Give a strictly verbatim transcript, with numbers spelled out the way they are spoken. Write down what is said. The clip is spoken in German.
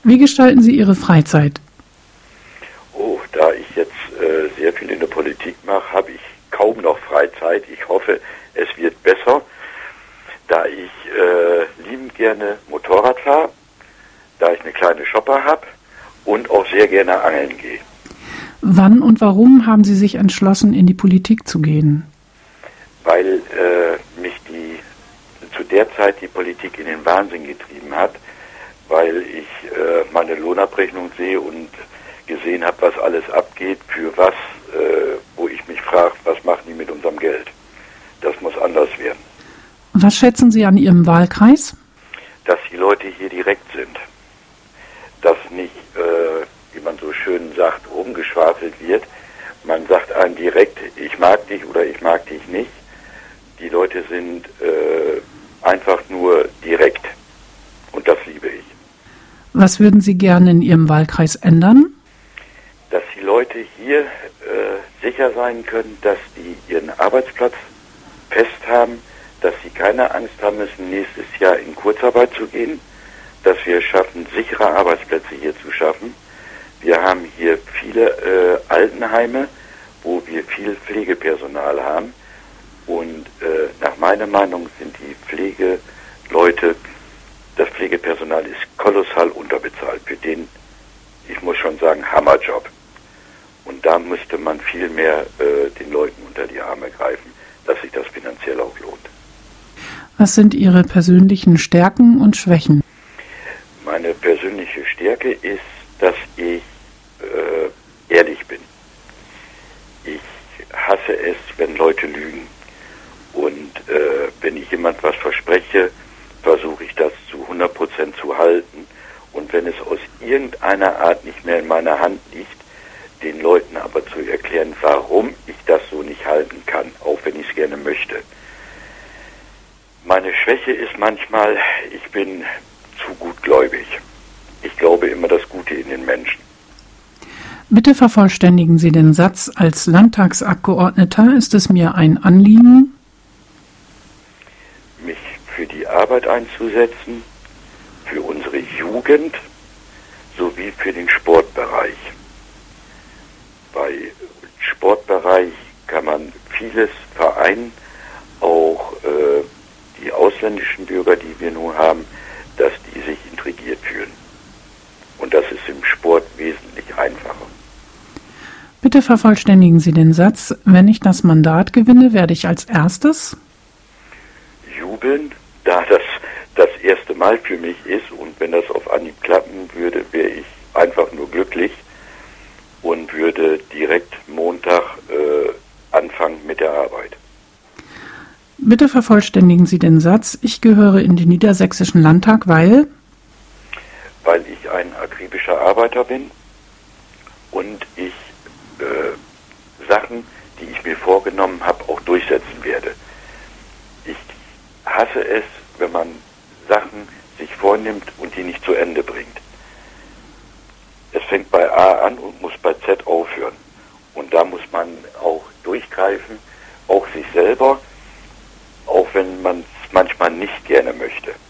Wie gestalten Sie Ihre Freizeit? Oh, da ich jetzt äh, sehr viel in der Politik mache, habe ich kaum noch Freizeit. Ich hoffe, es wird besser, da ich äh, liebend gerne Motorrad fahre, da ich eine kleine Shopper habe und auch sehr gerne angeln gehe. Wann und warum haben Sie sich entschlossen, in die Politik zu gehen? Weil äh, mich die zu der Zeit die Politik in den Wahnsinn getrieben hat, weil ich äh, meine Lohnabrechnung sehe und gesehen habe, was alles abgeht, für was, äh, wo ich mich frage, was machen die mit unserem Geld? Das muss anders werden. Was schätzen Sie an Ihrem Wahlkreis? Dass die Leute hier direkt sind. Dass nicht, äh, wie man so schön sagt, rumgeschwafelt wird. Man sagt einem direkt, ich mag dich oder ich mag dich nicht. Die Leute sind äh, einfach nur direkt. Und das liebe ich. Was würden Sie gerne in Ihrem Wahlkreis ändern? Dass die Leute hier äh, sicher sein können, dass die ihren Arbeitsplatz fest haben, dass sie keine Angst haben müssen, nächstes Jahr in Kurzarbeit zu gehen, dass wir es schaffen, sichere Arbeitsplätze hier zu schaffen. Wir haben hier viele äh, Altenheime, wo wir viel Pflegepersonal haben. Und äh, nach meiner Meinung sind die Pflegeleute, das Pflegepersonal ist kolossal unterbezahlt. Für den, ich muss schon sagen, Hammerjob. Und da müsste man viel mehr äh, den Leuten unter die Arme greifen, dass sich das finanziell auch lohnt. Was sind Ihre persönlichen Stärken und Schwächen? Meine persönliche Stärke ist, dass ich äh, ehrlich bin. Ich hasse es, wenn Leute lügen. Und äh, wenn ich jemand was verspreche, versuche ich das zu hundert Prozent zu halten. Und wenn es aus irgendeiner Art nicht mehr in meiner Hand liegt, den Leuten aber zu erklären, warum ich das so nicht halten kann, auch wenn ich es gerne möchte. Meine Schwäche ist manchmal, ich bin zu gutgläubig. Ich glaube immer das Gute in den Menschen. Bitte vervollständigen Sie den Satz: Als Landtagsabgeordneter ist es mir ein Anliegen, mich für die Arbeit einzusetzen, für unsere Jugend sowie für den Sportbereich. Bei Sportbereich kann man vieles vereinen, auch äh, die ausländischen Bürger, die wir nun haben, dass die sich intrigiert fühlen. Und das ist im Sport wesentlich einfacher. Bitte vervollständigen Sie den Satz: Wenn ich das Mandat gewinne, werde ich als erstes jubeln, da das das erste Mal für mich ist, und wenn das auf Anhieb klappen würde, wäre ich einfach nur glücklich und würde direkt Montag äh, anfangen mit der Arbeit. Bitte vervollständigen Sie den Satz: Ich gehöre in den Niedersächsischen Landtag, weil Weil ich ein akribischer Arbeiter bin und ich äh, Sachen, die ich mir vorgenommen habe, auch durchsetzen werde. Ich hasse es, wenn man Sachen sich vornimmt und die nicht zu Ende bringt. Es fängt bei A an und muss bei Z aufhören. Und da muss man auch durchgreifen, auch sich selber, auch wenn man es manchmal nicht gerne möchte.